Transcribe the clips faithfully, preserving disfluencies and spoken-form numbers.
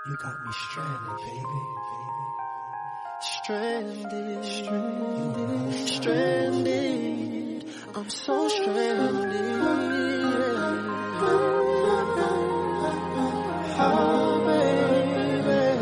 You got me stranded, baby. Stranded, stranded, stranded. I'm so stranded. Oh, baby.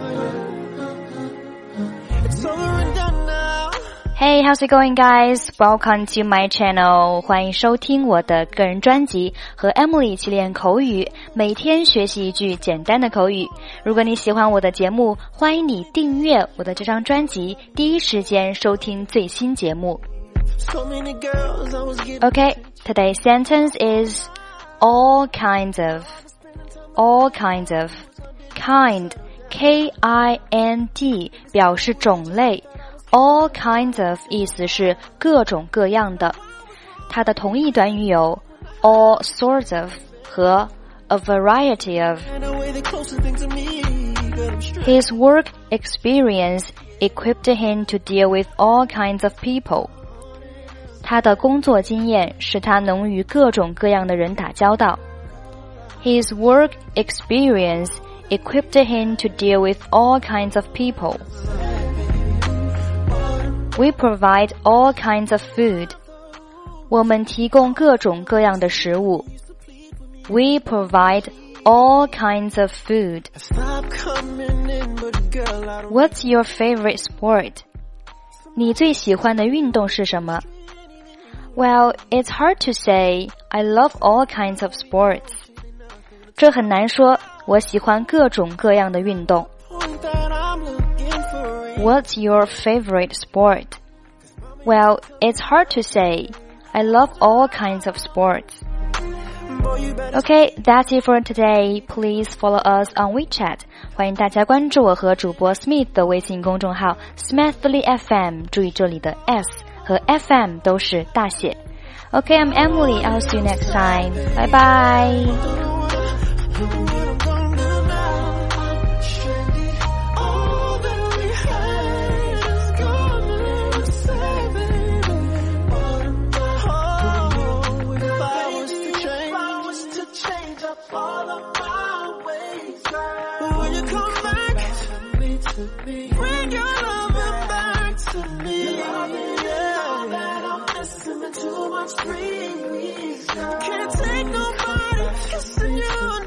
It's over and done now. Hey, how's it going, guys? Welcome to my channel. 欢迎收听我的个人专辑，和 Emily 一起练口语，每天学习一句简单的口语。如果你喜欢我的节目，欢迎你订阅我的这张专辑，第一时间收听最新节目。Okay, today's sentence is all kinds of. All kinds of. Kind, K I N D 表示种类。All kinds of 意思是各种各样的，它的同义短语有 all sorts of 和 a variety of. His work experience equipped him to deal with all kinds of people. 他的工作经验使他能与各种各样的人打交道。His work experience equipped him to deal with all kinds of people.We provide all kinds of food. 我们提供各种各样的食物。We provide all kinds of food. What's your favorite sport? 你最喜欢的运动是什么？ Well, it's hard to say. I love all kinds of sports. 这很难说，我喜欢各种各样的运动。What's your favorite sport? Well, it's hard to say. I love all kinds of sports. Okay, that's it for today. Please follow us on WeChat. 欢迎大家关注我和主播 Smith 的微信公众号 Smithly F M. 注意这里的 S 和 F M 都是大写。Okay, I'm Emily. I'll see you next time. Bye bye.Bring your loving back to me. Yeah, that I'm missing too much breeze. Can't take nobody kissing you.